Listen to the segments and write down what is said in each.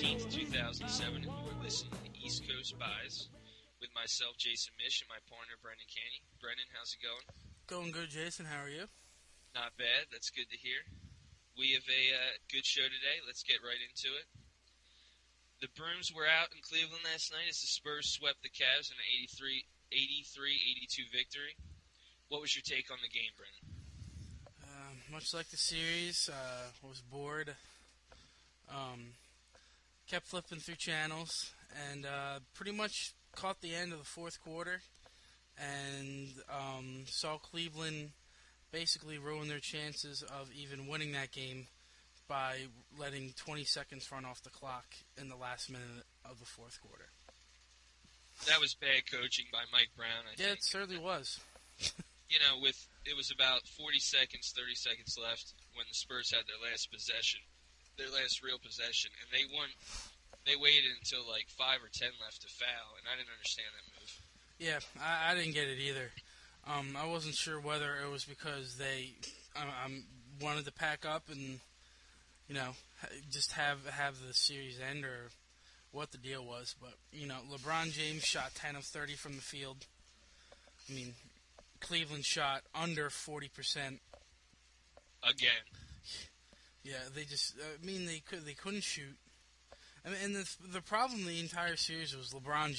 15th, 2007, and you're listening to East Coast Buys with myself, Jason Mish, and my partner, Brendan Caney. Brendan, how's it going? Going good, Jason. How are you? Not bad. That's good to hear. We have a good show today. Let's get right into it. The Brooms were out in Cleveland last night as the Spurs swept the Cavs in an 83-82 victory. What was your take on the game, Brendan? Much like the series, was bored. Kept flipping through channels and pretty much caught the end of the fourth quarter and saw Cleveland basically ruin their chances of even winning that game by letting 20 seconds run off the clock in the last minute of the fourth quarter. That was bad coaching by Mike Brown, I think. Yeah, it certainly was. You know, it was about 30 seconds left when the Spurs had their last real possession, and they waited until like 5 or 10 left to foul, and I didn't understand that move. Yeah, I didn't get it either. I wasn't sure whether it was because they wanted to pack up and, you know, just have the series end or what the deal was. But, you know, LeBron James shot 10 of 30 from the field. I mean, Cleveland shot under 40%. Again. Yeah, they just, they couldn't shoot. I mean, and the problem the entire series was LeBron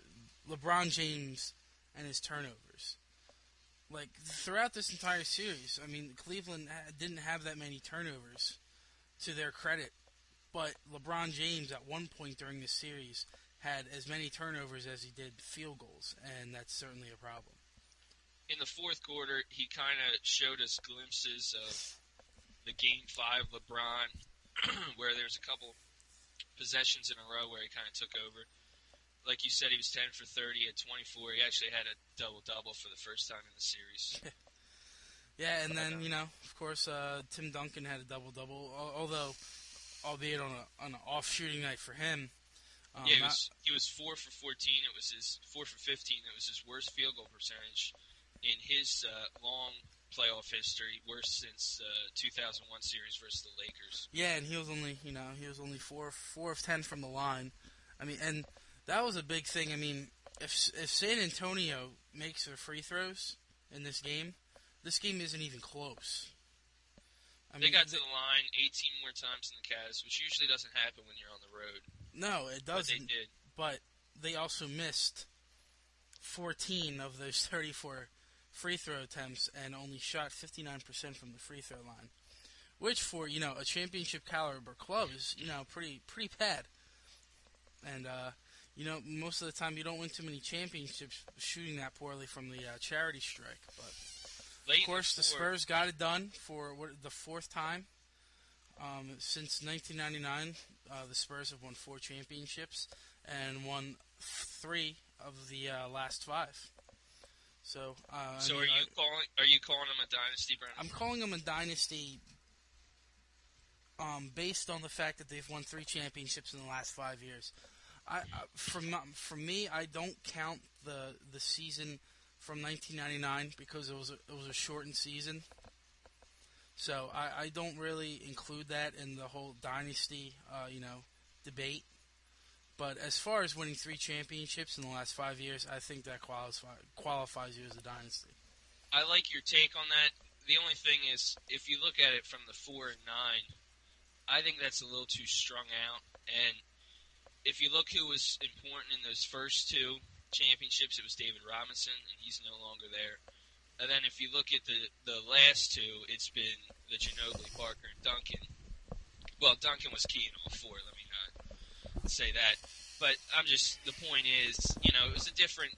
James and his turnovers. Like, throughout this entire series, I mean, Cleveland didn't have that many turnovers to their credit, but LeBron James at one point during the series had as many turnovers as he did field goals, and that's certainly a problem. In the fourth quarter, he kind of showed us glimpses of the Game 5 LeBron, where there's a couple possessions in a row where he kind of took over. Like you said, he was 10 for 30 at 24. He actually had a double-double for the first time in the series. Yeah, and then, you know, of course, Tim Duncan had a double-double, although, albeit on an off shooting night for him. He was 4 for 14. It was his 4 for 15. It was his worst field goal percentage in his long playoff history, worse since 2001 series versus the Lakers. Yeah, and he was only 4 of 10 from the line. I mean, and that was a big thing. I mean, if San Antonio makes their free throws in this game isn't even close. They got to the line 18 more times than the Cavs, which usually doesn't happen when you're on the road. No, it doesn't. But they did. But they also missed 14 of those 34 free throw attempts and only shot 59% from the free throw line, which for, you know, a championship caliber club is, you know, pretty bad. And you know, most of the time you don't win too many championships shooting that poorly from the charity strike. But of course, the Spurs got it done for the fourth time since 1999. The Spurs have won 4 championships and won 3 of the last 5. So, are you calling them a dynasty, Brandon? I'm calling them a dynasty based on the fact that they've won 3 championships in the last 5 years. From me, I don't count the season from 1999 because it was a shortened season. So I don't really include that in the whole dynasty, debate. But as far as winning 3 championships in the last 5 years, I think that qualifies you as a dynasty. I like your take on that. The only thing is, if you look at it from the 4 and 9, I think that's a little too strung out. And if you look who was important in those first 2 championships, it was David Robinson, and he's no longer there. And then if you look at the last 2, it's been the Ginobili, Parker, and Duncan. Well, Duncan was key in all 4, let me not say that. But the point is, you know, it was a different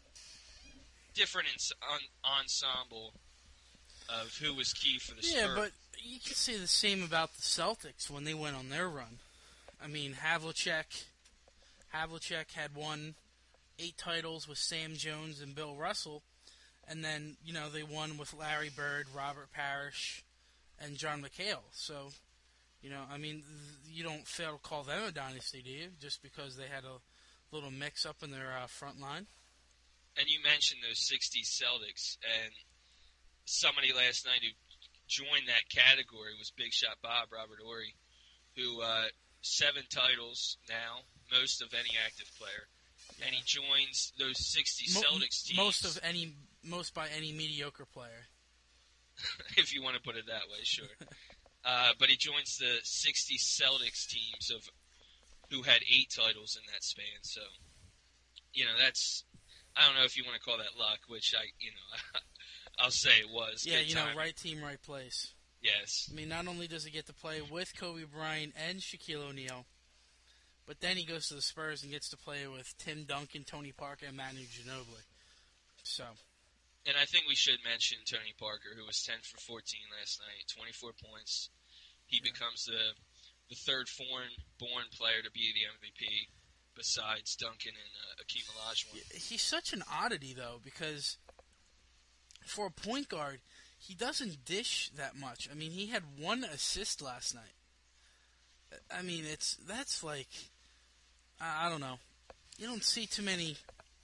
ensemble of who was key for the Spurs. Yeah, but you can say the same about the Celtics when they went on their run. I mean, Havlicek had won 8 titles with Sam Jones and Bill Russell, and then, you know, they won with Larry Bird, Robert Parrish, and John McHale. So, you know, I mean, you don't fail to call them a dynasty, do you? Just because they had a little mix-up in their front line? And you mentioned those 60s Celtics, and somebody last night who joined that category was Big Shot Bob, Robert Horry, who 7 titles now, most of any active player. Yeah. And he joins those 60 Celtics teams. Most by any mediocre player. If you want to put it that way, sure. But he joins the 60 Celtics teams who had 8 titles in that span. So, that's, I don't know if you want to call that luck, which I'll say it was. Yeah, Good right team, right place. Yes. I mean, not only does he get to play with Kobe Bryant and Shaquille O'Neal, but then he goes to the Spurs and gets to play with Tim Duncan, Tony Parker, and Manu Ginobili. So. And I think we should mention Tony Parker, who was 10 for 14 last night, 24 points. He becomes the third foreign-born player to be the MVP, besides Duncan and Akeem Olajuwon. He's such an oddity, though, because for a point guard, he doesn't dish that much. I mean, he had 1 assist last night. I mean, that's like, I don't know. You don't see too many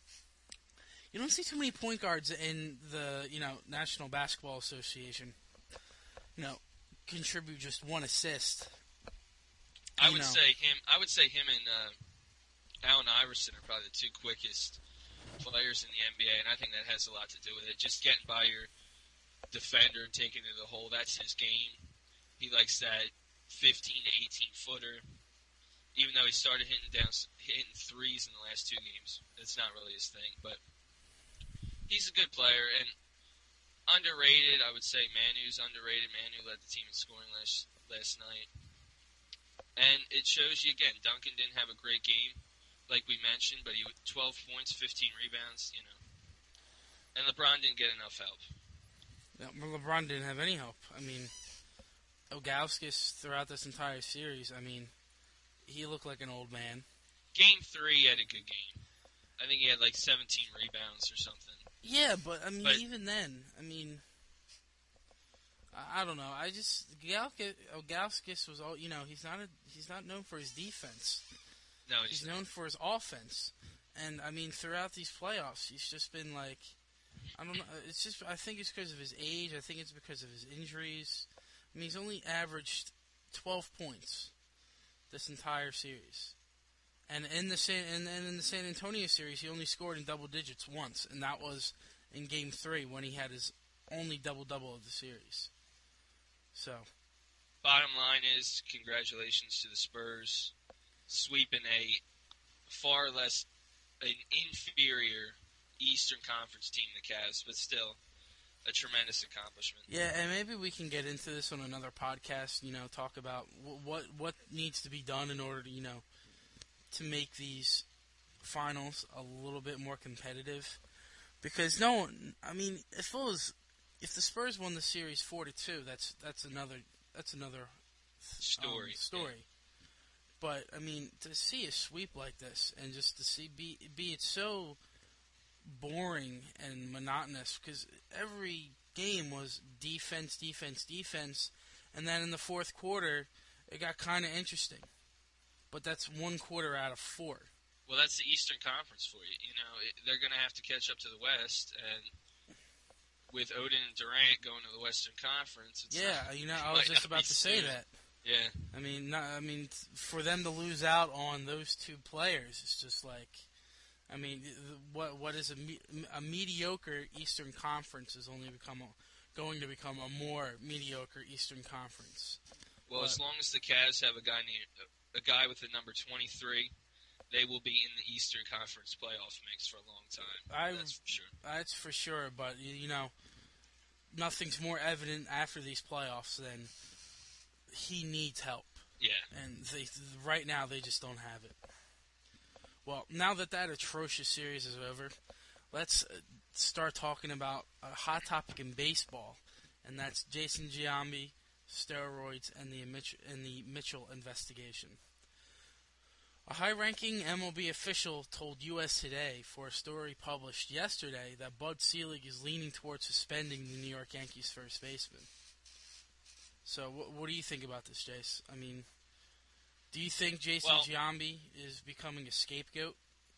point guards in the, National Basketball Association, contribute just 1 assist. I would say him and Allen Iverson are probably the 2 quickest players in the NBA, and I think that has a lot to do with it. Just getting by your defender and taking it to the hole, that's his game. He likes that 15 to 18 footer. Even though he started hitting threes in the last 2 games, it's not really his thing. But he's a good player and underrated. I would say Manu's underrated. Manu led the team in scoring last night, and it shows you again. Duncan didn't have a great game, like we mentioned, but he 12 points, 15 rebounds. And LeBron didn't get enough help. Yeah, LeBron didn't have any help. I mean, Ilgauskas throughout this entire series, I mean, he looked like an old man. Game 3, he had a good game. I think he had like 17 rebounds or something. Yeah, but I mean, even then, I mean, I don't know. Ilgauskas was all, he's not known for his defense. No, he's known for his offense. And I mean, throughout these playoffs, he's just been like, I don't know. I think it's because of his age. I think it's because of his injuries. I mean, he's only averaged 12 points this entire series. And in the San Antonio series, he only scored in double digits once, and that was in Game 3 when he had his only double-double of the series. So, bottom line is, congratulations to the Spurs, sweeping a far less an inferior Eastern Conference team, the Cavs, but still a tremendous accomplishment. Yeah, and maybe we can get into this on another podcast. Talk about what needs to be done in order to to make these finals a little bit more competitive, because if the Spurs won the series 4-2, that's another story. Yeah. But I mean, to see a sweep like this and just to see be it's so boring and monotonous, because every game was defense, and then in the fourth quarter it got kind of interesting. But that's 1 quarter out of 4. Well, that's the Eastern Conference for you. They're going to have to catch up to the West, and with Odin and Durant going to the Western Conference, I was just about to say that. Yeah. I mean, for them to lose out on those 2 players, it's just like, I mean, what is a mediocre Eastern Conference is only going to become a more mediocre Eastern Conference. Well, as long as the Cavs have a guy with the number 23, they will be in the Eastern Conference playoff mix for a long time. That's for sure. That's for sure, but, nothing's more evident after these playoffs than he needs help. Yeah. And right now, they just don't have it. Well, now that atrocious series is over, let's start talking about a hot topic in baseball, and that's Jason Giambi, steroids, and the Mitchell investigation. A high-ranking MLB official told U.S. Today for a story published yesterday that Bud Selig is leaning towards suspending the New York Yankees first baseman. So, what do you think about this, Jace? I mean, do you think Jason Giambi is becoming a scapegoat?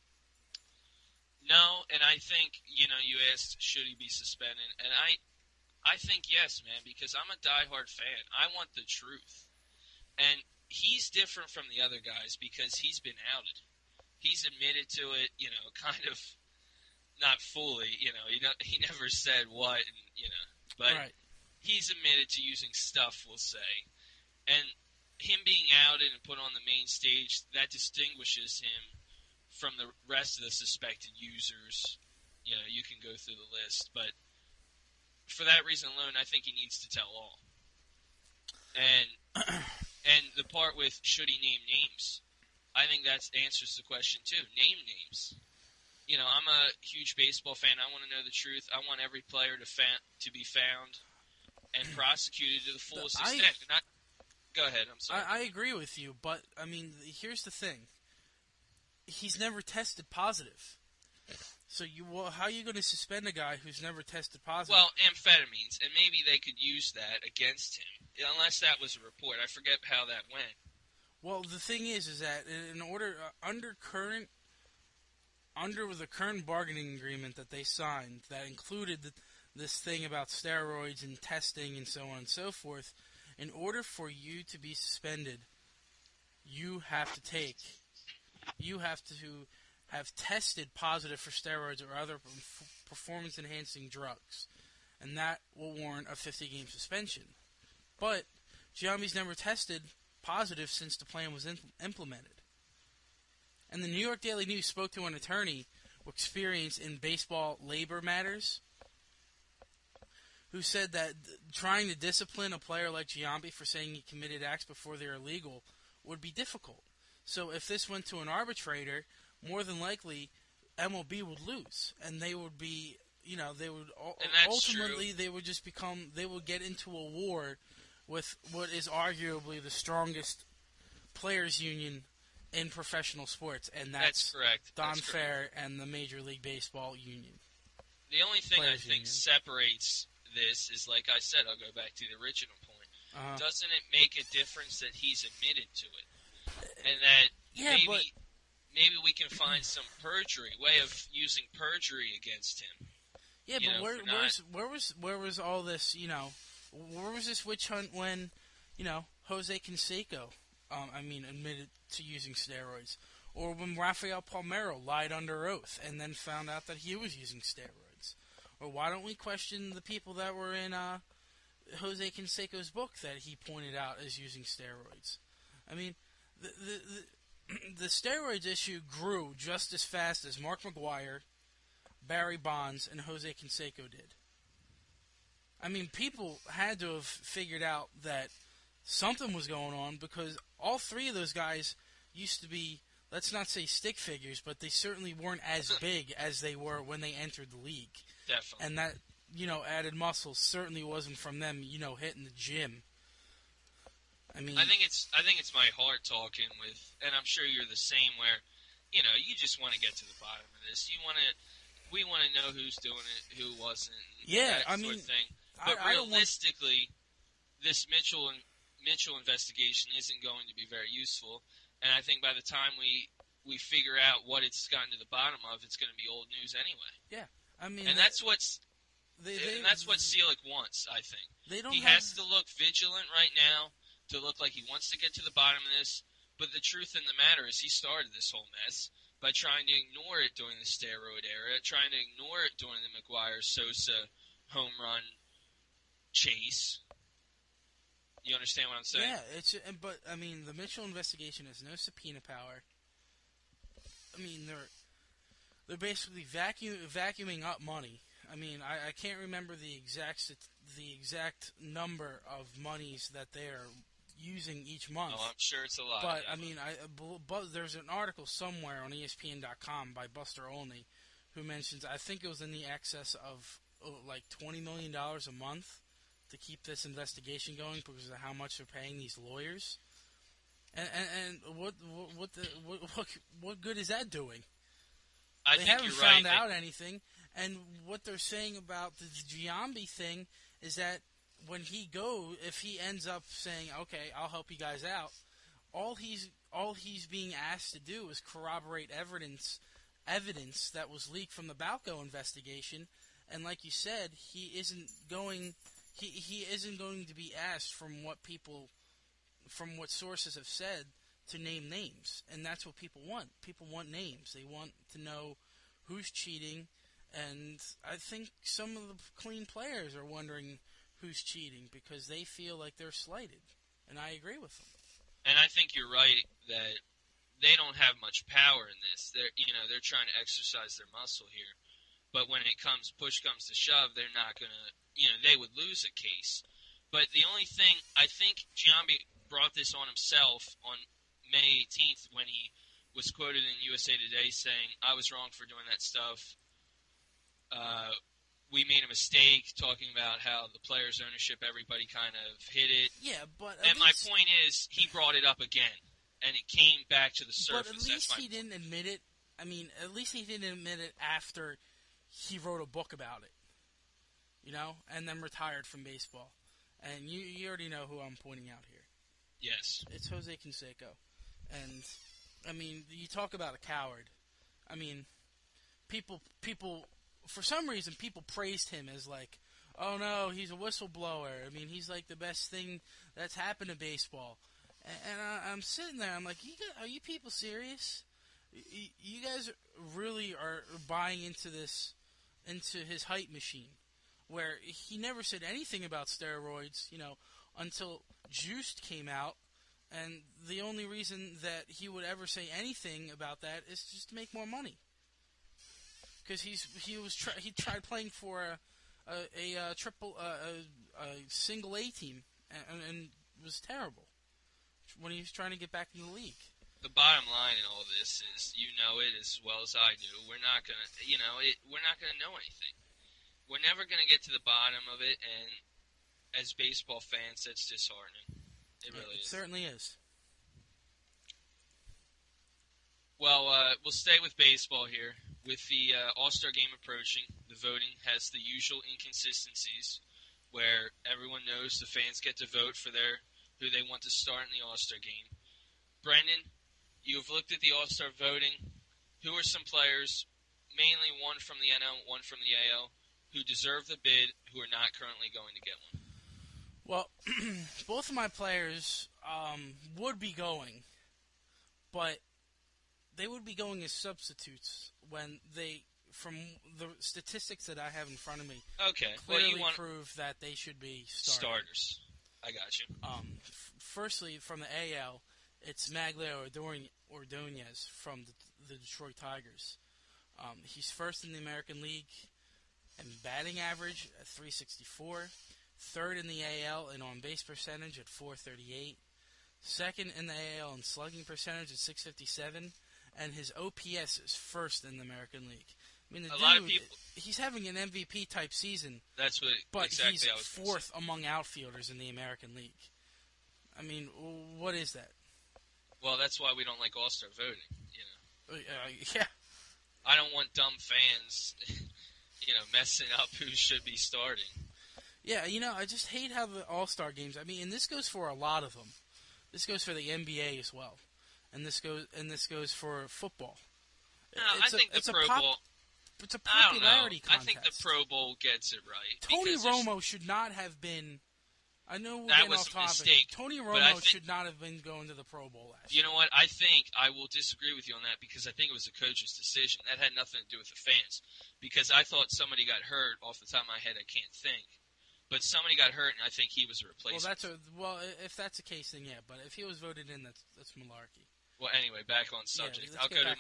No, and I think, you asked, should he be suspended? And I think yes, man, because I'm a diehard fan. I want the truth. And he's different from the other guys because he's been outed. He's admitted to it, kind of not fully, he never said what, but Right. he's admitted to using stuff, we'll say. And him being outed and put on the main stage, that distinguishes him from the rest of the suspected users. You can go through the list, but for that reason alone, I think he needs to tell all. And the part with should he name names, I think that answers the question too. Name names. I'm a huge baseball fan. I want to know the truth. I want every player to be found and prosecuted to the fullest extent. Go ahead. I'm sorry. I agree with you, but I mean, here's the thing. He's never tested positive. So how are you going to suspend a guy who's never tested positive? Well, amphetamines, and maybe they could use that against him, unless that was a report. I forget how that went. Well, the thing is that in order under the current bargaining agreement that they signed, that included this thing about steroids and testing and so on and so forth, in order for you to be suspended, you have to have tested positive for steroids or other performance-enhancing drugs, and that will warrant a 50-game suspension. But Giambi's never tested positive since the plan was implemented. And the New York Daily News spoke to an attorney with experience in baseball labor matters, who said that trying to discipline a player like Giambi for saying he committed acts before they're illegal would be difficult. So if this went to an arbitrator, more than likely MLB would lose, and they would be, they would ultimately true. they would get into a war with what is arguably the strongest players union in professional sports, and that's correct. Don Fair and the Major League Baseball union. The only thing Players I think union. separates this is, like I said, I'll go back to the original point. Doesn't it make a difference that he's admitted to it, and that maybe we can find some way of using perjury against him? Yeah, but where was all this? Where was this witch hunt when, Jose Canseco, admitted to using steroids, or when Rafael Palmeiro lied under oath and then found out that he was using steroids, or why don't we question the people that were in Jose Canseco's book that he pointed out as using steroids? I mean, the steroids issue grew just as fast as Mark McGwire, Barry Bonds, and Jose Canseco did. I mean, people had to have figured out that something was going on because all three of those guys used to be, let's not say stick figures, but they certainly weren't as big as they were when they entered the league. Definitely. And that, added muscle certainly wasn't from them, hitting the gym. I mean, I think it's my heart talking with, and I'm sure you're the same, where, you just want to get to the bottom of this. We want to know who's doing it, who wasn't. Yeah, that sort of thing. But realistically, this Mitchell investigation isn't going to be very useful, and I think by the time we figure out what it's gotten to the bottom of, it's going to be old news anyway. Yeah, I mean, and that's what Selick wants. I think he has to look vigilant right now to look like he wants to get to the bottom of this. But the truth in the matter is, he started this whole mess by trying to ignore it during the steroid era, trying to ignore it during the McGwire-Sosa home run chase. You understand what I'm saying? Yeah, but I mean, the Mitchell investigation has no subpoena power. I mean, they're basically vacuuming up money. I mean, I can't remember the exact number of monies that they are using each month. Oh, I'm sure it's a lot. But I mean, but there's an article somewhere on ESPN.com by Buster Olney who mentions, I think it was in the excess of like $20 million a month to keep this investigation going because of how much they're paying these lawyers. And what good is that doing? They haven't found out anything. And what they're saying about the Giambi thing is that when if he ends up saying, okay, I'll help you guys out, all he's being asked to do is corroborate evidence that was leaked from the Balco investigation. And like you said, he isn't going to be asked from what people from what sources have said, to name names, and that's what people want. People want names. They want to know who's cheating, and I think some of the clean players are wondering who's cheating because they feel like they're slighted, and I agree with them. And I think you're right that they don't have much power in this. They're trying to exercise their muscle here, but when push comes to shove, they're not gonna. They would lose a case. But the only thing, I think Giambi brought this on himself on May 18th when he was quoted in USA Today saying, "I was wrong for doing that stuff. We made a mistake," talking about how the players' ownership, everybody kind of hit it. Yeah, but my point is, he brought it up again, and it came back to the surface. But at least he didn't admit it. I mean, at least he didn't admit it after he wrote a book about it, and then retired from baseball. And you already know who I'm pointing out here. Yes. It's Jose Canseco. And, I mean, you talk about a coward. I mean, people, for some reason, people praised him as like, oh no, he's a whistleblower. I mean, he's like the best thing that's happened to baseball. And I'm sitting there, I'm like, are you people serious? You guys really are buying into his hype machine, where he never said anything about steroids, until Juiced came out. And the only reason that he would ever say anything about that is just to make more money. Because he tried playing for a single A team and was terrible when he was trying to get back in the league. The bottom line in all this is, it as well as I do. We're not gonna, we're not gonna know anything. We're never gonna get to the bottom of it, and as baseball fans, that's disheartening. It really is. It certainly is. Well, we'll stay with baseball here. With the All-Star game approaching, the voting has the usual inconsistencies, where everyone knows the fans get to vote for who they want to start in the All-Star game. Brendan, you have looked at the All-Star voting. Who are some players, mainly one from the NL, one from the AL, who deserve the bid, who are not currently going to get one? Well, both of my players would be going, but they would be going as substitutes when from the statistics that I have in front of me, clearly prove that they should be starters. I got you. Firstly, from the AL, it's Magglio Ordonez from the Detroit Tigers. He's first in the American League in batting average at .364. Third in the AL in on-base percentage at .438. Second in the AL in slugging percentage at .657. And his OPS is first in the American League. I mean, lot of people, he's having an MVP-type season. That's what but exactly he's I was fourth among outfielders in the American League. I mean, what is that? Well, that's why we don't like All-Star voting, Yeah. I don't want dumb fans, messing up who should be starting. Yeah, I just hate how the All-Star games. I mean, and this goes for a lot of them. This goes for the NBA as well, and this goes for football. No, I think the Pro Bowl. It's a popularity contest. I think the Pro Bowl gets it right. Tony Romo should not have been. I know we're that getting was off a topic. mistake. Tony Romo should not have been going to the Pro Bowl last year. You know what? I think I will disagree with you on that because I think it was a coach's decision. That had nothing to do with the fans. Because I thought somebody got hurt off the top of my head. I can't think. But somebody got hurt, and I think he was a replacement. If that's the case, then yeah. But if he was voted in, that's malarkey. Well, anyway, back on subject. I'll go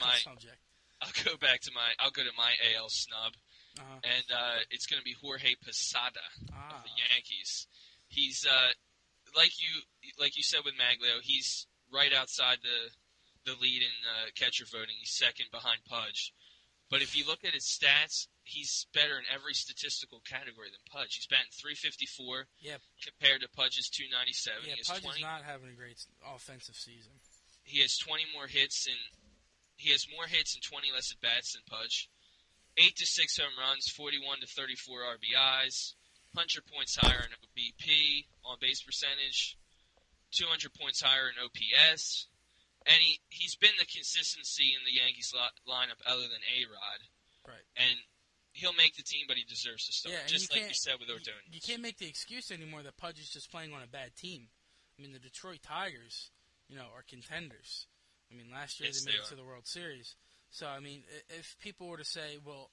to my AL snub, and it's going to be Jorge Posada of the Yankees. He's like you said with Magglio. He's right outside the lead in catcher voting. He's second behind Pudge. But if you look at his stats, he's better in every statistical category than Pudge. He's batting .354 compared to Pudge's .297. Yeah, Pudge is not having a great offensive season. He has 20 more hits he has more hits and 20 less at bats than Pudge. 8 to 6 home runs, 41 to 34 RBIs, 100 points higher in OBP on base percentage, 200 points higher in OPS. And he's been the consistency in the Yankees lineup other than A-Rod. Right. And he'll make the team, but he deserves to start, just like you said with Ordonez. You can't make the excuse anymore that Pudge is just playing on a bad team. I I mean, the Detroit Tigers, are contenders. I mean, last year Yes, they made they it are. to the World Series. So, I mean, if people were to say,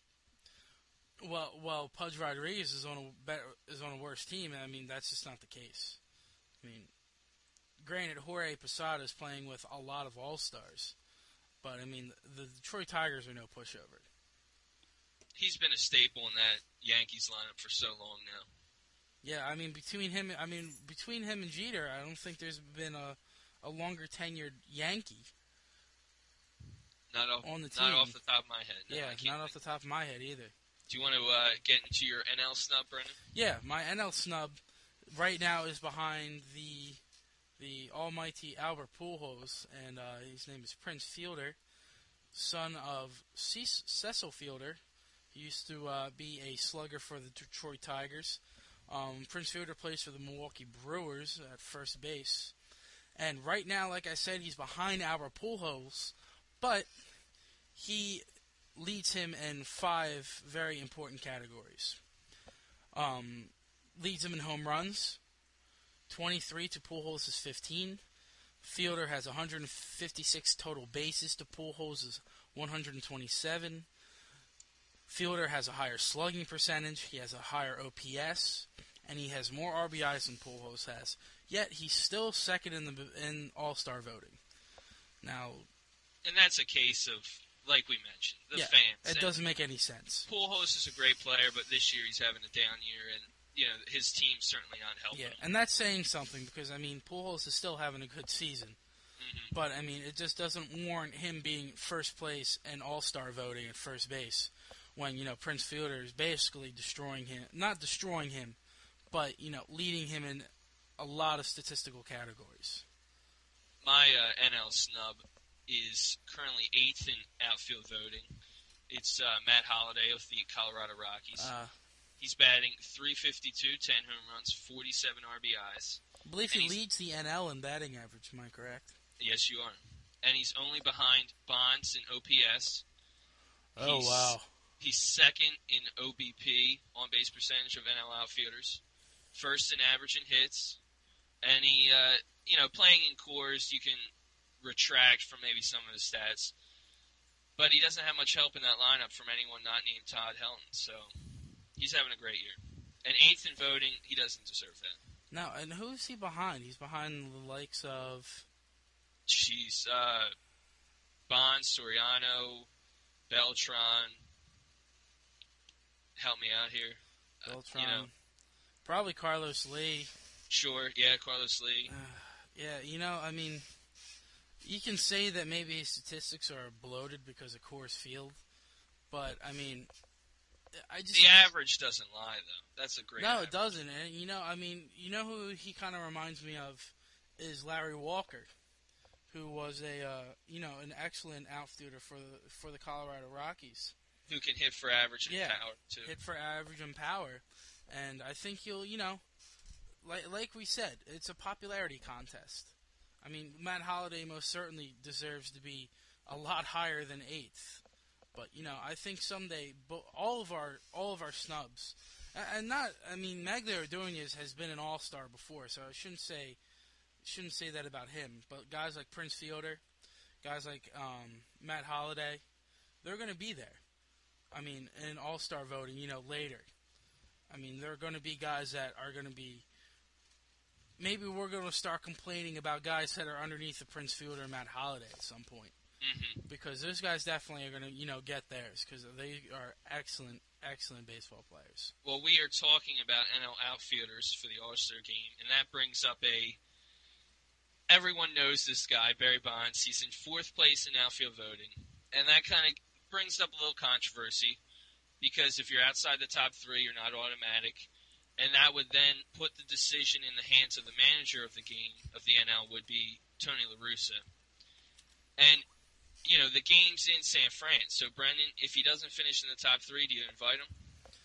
well, Pudge Rodriguez is on a worse team, I mean, that's just not the case. I mean, granted, Jorge Posada is playing with a lot of all-stars, but, I mean, the Detroit Tigers are no pushover. He's been a staple in that Yankees lineup for so long now. Yeah, I mean, between him and Jeter, I don't think there's been a longer tenured Yankee on the team. Not off the top of my head. No, Yeah, not off the top of my head either. Do you want to get into your NL snub, Brendan? Yeah, my NL snub right now is behind the almighty Albert Pujols, and his name is Prince Fielder, son of Cecil Fielder. He used to be a slugger for the Detroit Tigers. Prince Fielder plays for the Milwaukee Brewers at first base. And right now, like I said, he's behind Albert Pujols, but he leads him in 5 very important categories. Leads him in home runs, 23 to Pujols is 15. Fielder has 156 total bases to Pujols' 127. Fielder has a higher slugging percentage, he has a higher OPS, and he has more RBIs than Pujols has. Yet he's still second in All-Star voting. Now, and that's a case of, like we mentioned, the fans. It doesn't make any sense. Pujols is a great player, but this year he's having a down year, and his team's certainly not helping him. And that's saying something because I mean Pujols is still having a good season. Mm-hmm. But I mean it just doesn't warrant him being first place in All-Star voting at first base when Prince Fielder is basically not destroying him, but leading him in a lot of statistical categories. My NL snub is currently 8th in outfield voting. It's Matt Holliday of the Colorado Rockies. He's batting .352, 10 home runs, 47 RBIs. I believe he leads the NL in batting average, am I correct? Yes, you are. And he's only behind Bonds in OPS. Wow. He's second in OBP, on-base percentage of NL outfielders. First in average in hits. And he, playing in Coors, you can retract from maybe some of his stats. But he doesn't have much help in that lineup from anyone not named Todd Helton. So he's having a great year. And 8th in voting, he doesn't deserve that. Now, and who is he behind? He's behind the likes of... Bonds, Soriano, Beltran. Help me out here. Beltran. Probably Carlos Lee. Sure, yeah, Carlos Lee. I mean, you can say that maybe his statistics are bloated because of Coors Field, but I mean, the average doesn't lie though. That's a great. No, average. It doesn't. And who he kind of reminds me of is Larry Walker, who was an excellent outfielder for the Colorado Rockies. Who can hit for average and power too. Hit for average and power, and I think like we said, it's a popularity contest. I mean, Matt Holliday most certainly deserves to be a lot higher than 8th. But I think someday, all of our snubs, and Magglio Ordonez has been an all-star before, so I shouldn't say that about him. But guys like Prince Fielder, guys like Matt Holliday, they're going to be there. I mean, in all-star voting, later. I mean, there are going to be guys that are going to be. Maybe we're going to start complaining about guys that are underneath the Prince Fielder and Matt Holliday at some point. Mm-hmm. Because those guys definitely are going to, get theirs because they are excellent, excellent baseball players. Well, we are talking about NL outfielders for the All-Star game, and that brings up everyone knows this guy, Barry Bonds. He's in 4th place in outfield voting, and that kind of brings up a little controversy because if you're outside the top 3, you're not automatic, and that would then put the decision in the hands of the manager of the game, of the NL, would be Tony La Russa. And the game's in San Fran. So, Brendan, if he doesn't finish in the top 3, do you invite him?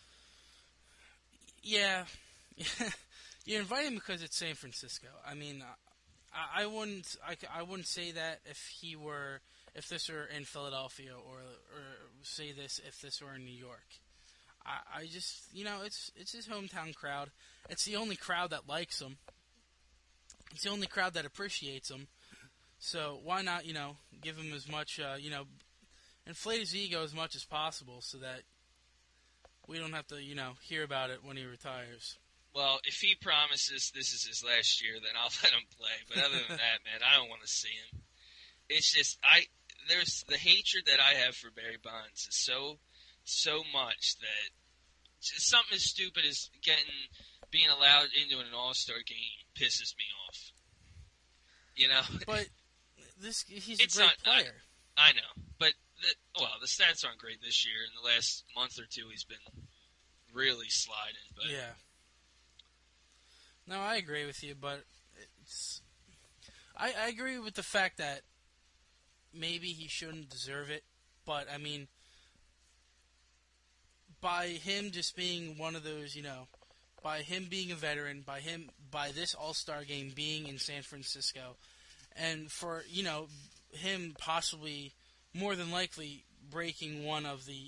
Yeah. You invite him because it's San Francisco. I mean, I wouldn't say that if this were in Philadelphia or say this if this were in New York. I just, it's his hometown crowd. It's the only crowd that likes him. It's the only crowd that appreciates him. So why not, give him as much, inflate his ego as much as possible so that we don't have to, hear about it when he retires. Well, if he promises this is his last year, then I'll let him play. But other than that, man, I don't want to see him. It's just there's the hatred that I have for Barry Bonds is so much that just something as stupid as being allowed into an All-Star game pisses me off. But he's a great player. I know, but the stats aren't great this year. In the last month or two, he's been really sliding. But yeah. No, I agree with you, but I agree with the fact that maybe he shouldn't deserve it. But I mean, by him just being one of those, by him being a veteran, by this All-Star game being in San Francisco, and for, him possibly, more than likely, breaking one of the,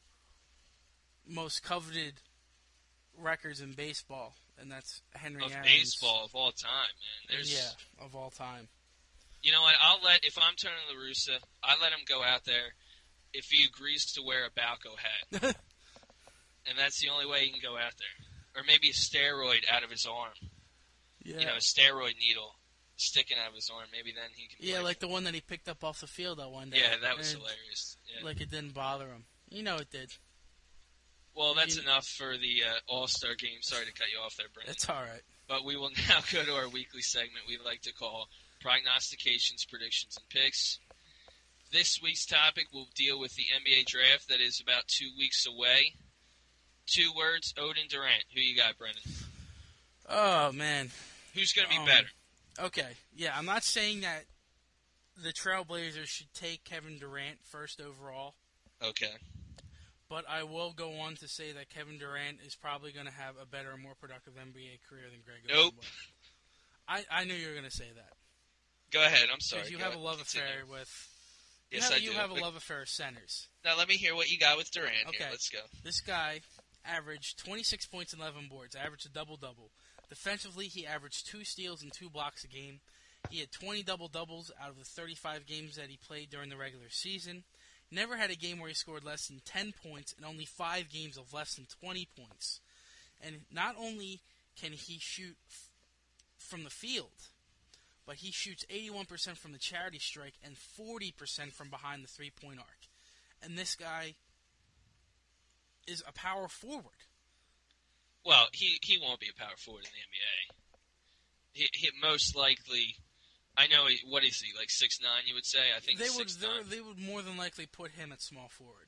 most coveted records in baseball, and that's Henry Aaron's. Of baseball of all time, man. Of all time. You know what, if I'm Tony La Russa, I let him go out there if he agrees to wear a Balco hat. And that's the only way he can go out there. Or maybe a steroid out of his arm. Yeah. A steroid needle sticking out of his arm. Maybe then he can play. Yeah, like the one that he picked up off the field that one day. Yeah, that was hilarious. Yeah. Like it didn't bother him. It did. Well, that's enough for the All-Star game. Sorry to cut you off there, Brendan. It's all right. But we will now go to our weekly segment we like to call Prognostications, Predictions, and Picks. This week's topic will deal with the NBA draft that is about 2 weeks away. 2 words, Oden Durant. Who you got, Brendan? Oh, man. Who's going to be better? Okay. Yeah, I'm not saying that the Trailblazers should take Kevin Durant first overall. Okay. But I will go on to say that Kevin Durant is probably going to have a better and more productive NBA career than Greg Oden Nope. will. I knew you were going to say that. Go ahead. I'm sorry. Because you have a love affair with... Yes, I do. You have a love affair with centers. Now let me hear what you got with Durant. Okay. Here. Let's go. This guy averaged 26 points and 11 boards. Averaged a double-double. Defensively, he averaged 2 steals and 2 blocks a game. He had 20 double-doubles out of the 35 games that he played during the regular season. Never had a game where he scored less than 10 points and only 5 games of less than 20 points. And not only can he shoot from the field, but he shoots 81% from the charity stripe and 40% from behind the three-point arc. And this guy is a power forward. Well, he won't be a power forward in the NBA. He most likely, I know, what is he, like 6'9", you would say? I think they would more than likely put him at small forward.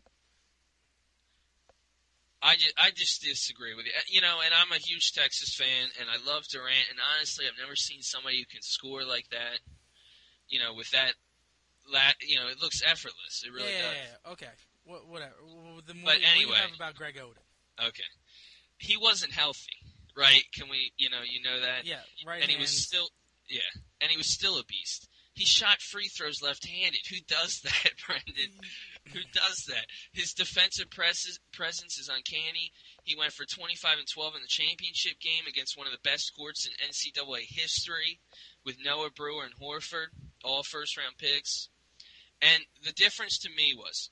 I just disagree with you. And I'm a huge Texas fan, and I love Durant, and honestly, I've never seen somebody who can score like that, with that, it looks effortless. It really does. Yeah, okay. Whatever. But what anyway. do you have about Greg Oden? Okay. He wasn't healthy, right? Can we, you know that? Yeah, right. And he was still a beast. He shot free throws left-handed. Who does that, Brendan? Who does that? His defensive presence is uncanny. He went for 25 and 12 in the championship game against one of the best courts in NCAA history with Noah Brewer and Horford, all first-round picks. And the difference to me was,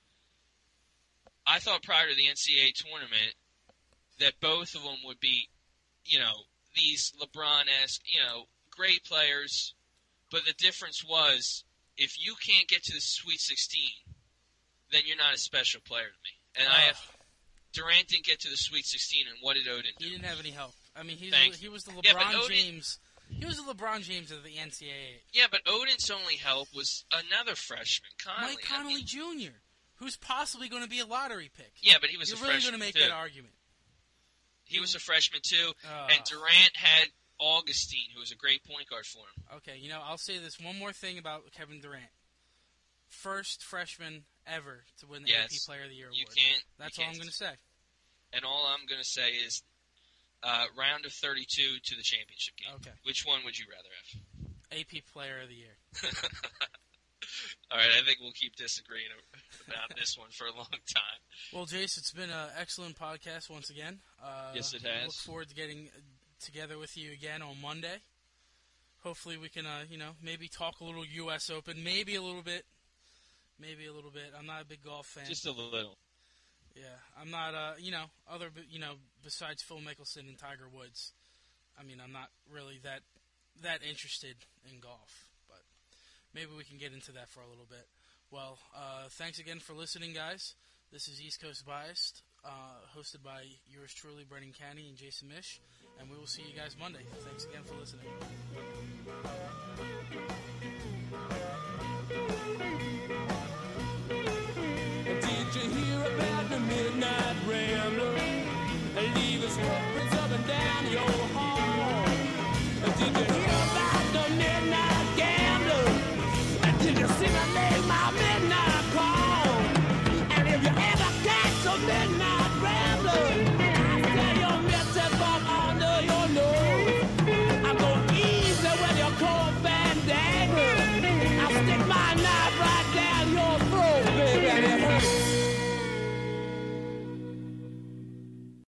I thought prior to the NCAA tournament that both of them would be, these LeBron-esque, great players. But the difference was, if you can't get to the Sweet 16, then you're not a special player to me. And Durant didn't get to the Sweet 16, and what did Oden do? He didn't have any help. I mean, he was the LeBron James. He was the LeBron James of the NCAA. Yeah, but Oden's only help was another freshman, Conley. Mike Conley Jr., who's possibly going to be a lottery pick. Yeah, but he was a freshman, You're really going to make that argument. He was a freshman, too, and Durant had Augustine, who was a great point guard for him. Okay, I'll say this one more thing about Kevin Durant. First freshman ever to win the AP Player of the Year award. That's all I'm going to say. And all I'm going to say is round of 32 to the championship game. Okay. Which one would you rather have? AP Player of the Year. All right, I think we'll keep disagreeing about this one for a long time. Well, Jace, it's been an excellent podcast once again. Yes, it has. Look forward to getting together with you again on Monday. hopefully we can, maybe talk a little U.S. Open, maybe a little bit. I'm not a big golf fan. Just a little. Yeah, I'm not, besides Phil Mickelson and Tiger Woods, I mean, I'm not really that interested in golf, but maybe we can get into that for a little bit. Well, thanks again for listening, guys. This is East Coast Biased, hosted by yours truly, Brennan Canny and Jason Mish, and we will see you guys Monday. Thanks again for listening.